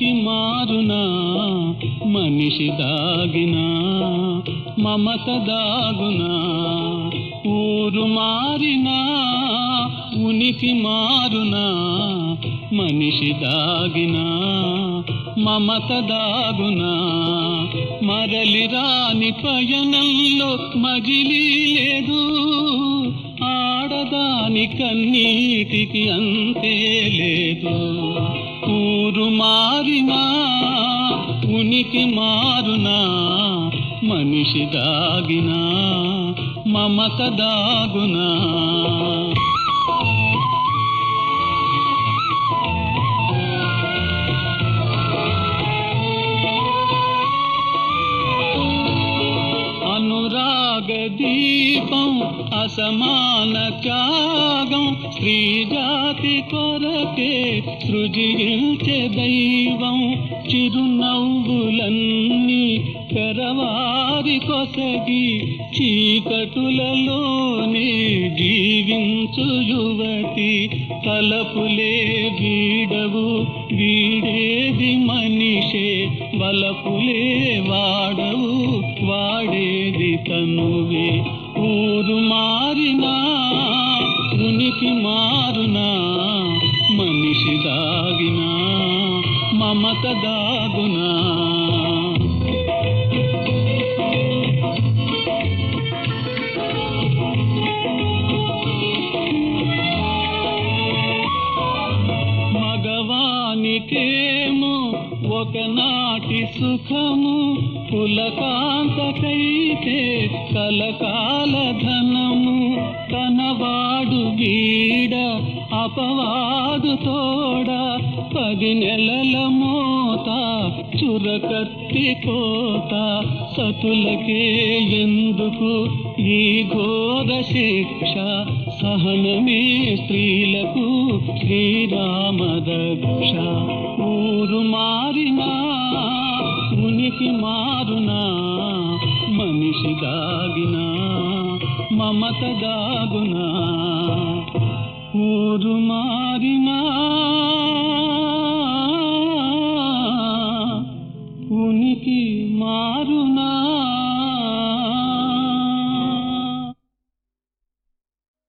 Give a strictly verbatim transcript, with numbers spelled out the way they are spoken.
ఉనికి మారునా మనిషి దాగినా మమత దాగునా ఊరు మారినా ఉనికి మారునా మనిషి దాగినా మమత దాగునా మరలి రాని పయనంలో మజిలీ లేదు ఆడదాని కన్నీటికి అంతే లేదు ఊరు మారినా ఉనికి మారునా మనిషి దాగినా మమత దాగునా అనురాగ దీపం అసమాన త్యాగం స్త్రీ జాతి కొరకే సృజించే దైవం చిరునవ్వులన్నీ పెరవారి కొసగి చీకటులలోనే జీవించు యువతి తలపులే వీడవు వీడేది మనిషే వలపులే వాడవు వాడేది తనువే ఊరు మారినా ఉనికి మారునా మనిషి దాగినా మమత దాగునా మగవానికేమో ఒకనాటి సుఖము పులకాంతకైతే కలకాల ధనము తనవాడు వీడ అపవాదు తోడ పది నెలల మోత చురకత్తి కోత సతులకే ఎందుకు ఈ ఘోర శిక్ష సహనమే స్త్రీలకు శ్రీరామ రక్ష ఊరు మారినా ఉనికి మారునా మనిషి దాగినా మమత దాగునా ఊరు మా